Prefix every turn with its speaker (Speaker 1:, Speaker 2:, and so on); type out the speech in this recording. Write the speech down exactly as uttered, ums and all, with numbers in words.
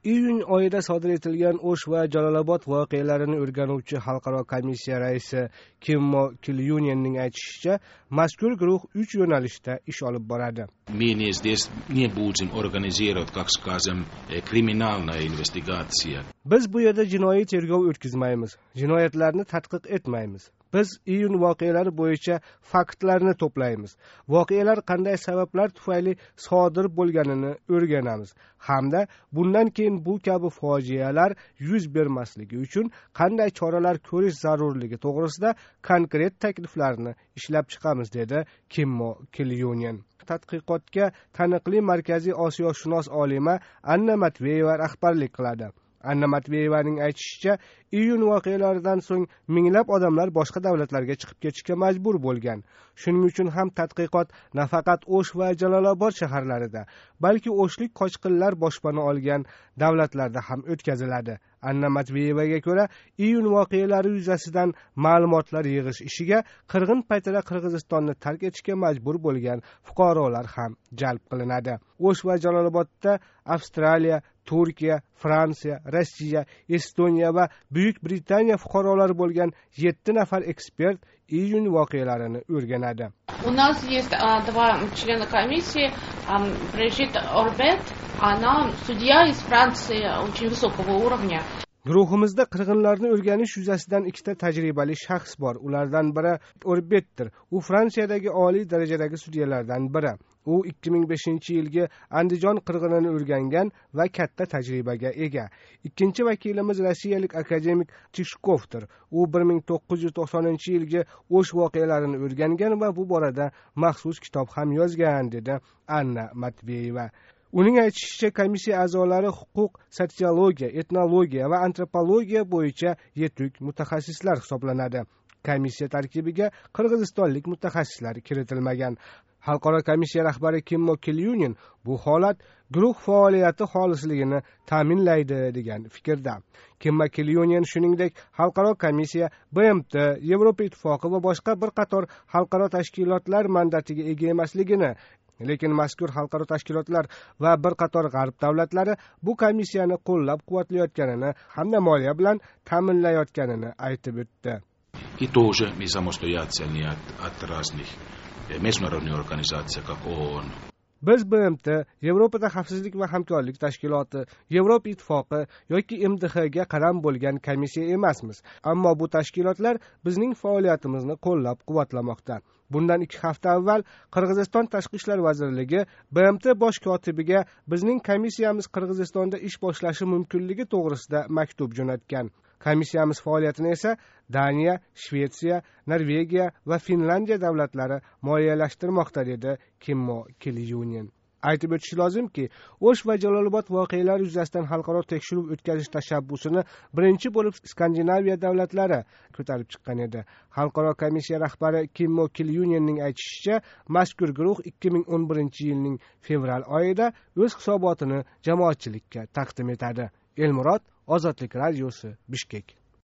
Speaker 1: iyun oyida sodir etilgan O'sh va Jalolobod voqealarini o'rganuvchi xalqaro komissiya raisi Kimmo Kilyunenning aytishicha, mazkur guruh uch yo'nalishda ish olib boradi.
Speaker 2: Мы не здесь не будем организировать, как скажем, криминальная инвестигация.
Speaker 1: Biz bu yerda jinoiy tergov o'tkazmaymiz, jinoyatlarni tadqiq etmaymiz. Biz iyun voqealari bo'yicha faktlarni to'playmiz. Voqealar qanday sabablar tufayli sodir bo'lganini o'rganamiz hamda bundan keyin bu kabi fojialar yuz bermasligi uchun qanday choralar ko'rish zarurligi to'g'risida konkret takliflarni ishlab chiqamiz, dedi Kimmo Kilyunen. Tadqiqotga taniqli Markaziy Osiyoshunos olima Anna Matveyeva rahbarlik qiladi. Anna Matveyevaning aytishicha, iyun voqealaridan so'ng minglab odamlar boshqa davlatlarga chiqib ketishga majbur bo'lgan. Shuning uchun ham tadqiqot nafaqat O'sh va Jalolobod shaharlarida, balki o'shlik qochqinlar boshpana olgan davlatlarda ham o'tkaziladi. Anna Matveyevaga ko'ra, iyun voqealari yuzasidan ma'lumotlar yig'ish ishiga qirg'in paytida Qirg'izistonni tark etishga majbur bo'lgan fuqarolar ham jalb qilinadi. O'sh va Jalolobodda Avstraliya, Turkiya, Fransiya, Rossiya, Estoniya va Buyuk Britaniya fuqarolari bo'lgan yetti nafar ekspert iyun voqealarini o'rganadi.
Speaker 3: У нас есть а, два члена комиссии, а, Брижит Орбет, она судья из Франции очень высокого уровня.
Speaker 1: Guruhimizda qirg'inlarni o'rganish yuzasidan ikkita tajribali shaxs bor. Ulardan biri Orbetdir. U Fransiyadagi oliy darajadagi sudyalardan biri. U ikki ming beshinchi yilgi Andijon qirg'inini o'rgangan va katta tajribaga ega. Ikkinchi vakilimiz rossiyalik akademik Tishkovdir. U bir ming to'qqiz yuz to'qsoninchi yilgi O'sh voqealarini o'rgangan va bu borada maxsus kitob ham yozgan, dedi Anna Matveyeva. Uning aytishicha, komissiya a'zolari huquq, sotsiologiya, etnologiya va antropologiya bo'yicha yetuk mutaxassislar hisoblanadi. Komissiya tarkibiga qirg'izistonlik mutaxassislar kiritilmagan. Xalqaro komissiya rahbari Kimmo Kilyunen bu holat guruh faoliyati xolisligini ta'minlaydi degan fikrda. Kimmo Kilyunen shuningdek, xalqaro komissiya B M T, Yevropa Ittifoqi va boshqa bir qator xalqaro tashkilotlar mandatiga ega emasligini, lekin mazkur xalqaro tashkilotlar va bir qator g'arb davlatlari bu komissiyani qo'llab-quvvatlayotganini hamda moliya bilan ta'minlayotganini aytib o'tdi.
Speaker 2: И тоже мы самостоятельны от, от разных международных организаций, как ООН.
Speaker 1: Biz B M T, Yevropada xavfsizlik va hamkorlik tashkiloti, Yevropa Ittifoqi yoki M D H ga qaram bo'lgan komissiya emasmiz. Ammo bu tashkilotlar bizning faoliyatimizni qo'llab-quvvatlamoqda. Bundan ikki hafta avval Qirg'iziston Tashqi ishlar vazirligi B M T bosh kotibiga bizning komissiyamiz Qirg'izistonda ish boshlashi mumkinligi to'g'risida maktub jo'natgan. Komissiyamiz faoliyatini esa Daniya, Shvetsiya, Norvegiya va Finlandiya davlatlari moliyalashtirmoqda, dedi Kimmo Kilyunen. Aytib o'tish lozimki, O'sh va Jalolobod voqealari yuzasidan xalqaro tekshiruv o'tkazish tashabbusini birinchi bo'lib Skandinaviya davlatlari ko'tarib chiqqan edi. Xalqaro komissiya rahbari Kimmo Kilyunenning aytishicha, mazkur guruh ikki ming o'n birinchi yilning fevral oyida o'z hisobotini jamoatchilikka taqdim etadi. Elmurod, Ozodlik radiosi, Bishkek.